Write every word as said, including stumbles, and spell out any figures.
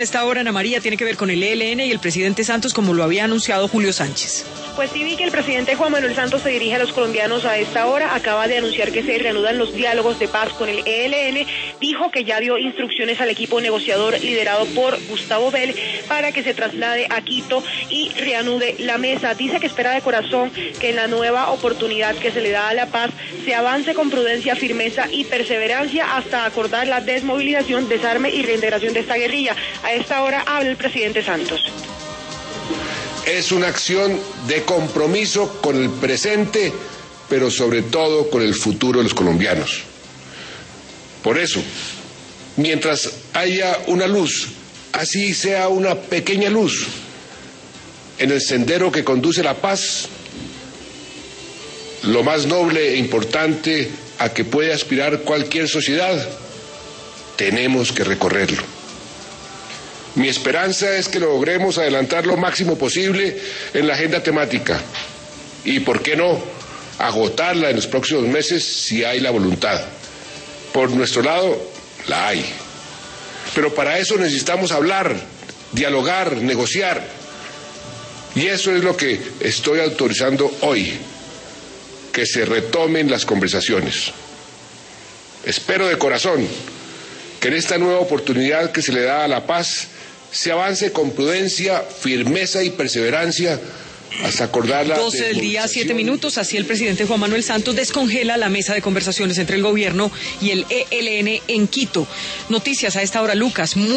Esta hora, Ana María, tiene que ver con el E L N y el presidente Santos, como lo había anunciado Julio Sánchez. Pues sí, vi que el presidente Juan Manuel Santos se dirige a los colombianos a esta hora. Acaba de anunciar que se reanudan los diálogos de paz con el E L N. Dijo que ya dio instrucciones al equipo negociador liderado por Gustavo Bell para que se traslade a Quito y reanude la mesa. Dice que espera de corazón que en la nueva oportunidad que se le da a la paz se avance con prudencia, firmeza y perseverancia hasta acordar la desmovilización, desarme y reintegración de esta guerrilla. A esta hora habla el presidente Santos. Es una acción de compromiso con el presente, pero sobre todo con el futuro de los colombianos. Por eso, mientras haya una luz, así sea una pequeña luz, en el sendero que conduce a la paz, lo más noble e importante a que puede aspirar cualquier sociedad, tenemos que recorrerlo. Mi esperanza es que logremos adelantar lo máximo posible en la agenda temática y, ¿por qué no?, agotarla en los próximos meses si hay la voluntad. Por nuestro lado, la hay. Pero para eso necesitamos hablar, dialogar, negociar. Y eso es lo que estoy autorizando hoy, que se retomen las conversaciones. Espero de corazón que en esta nueva oportunidad que se le da a la paz se avance con prudencia, firmeza y perseverancia hasta acordar la doce del día, siete minutos. Así el presidente Juan Manuel Santos descongela la mesa de conversaciones entre el gobierno y el E L N en Quito. Noticias a esta hora, Lucas.